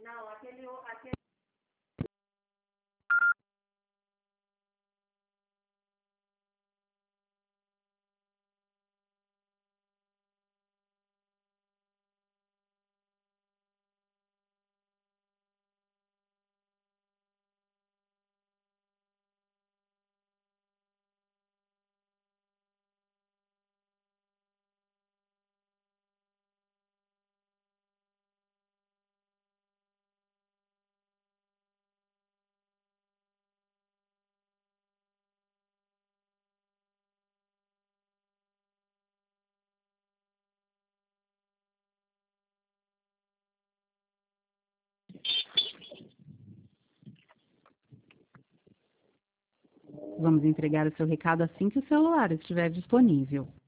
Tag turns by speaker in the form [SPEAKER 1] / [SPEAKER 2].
[SPEAKER 1] Vamos entregar o seu recado assim que o celular estiver disponível.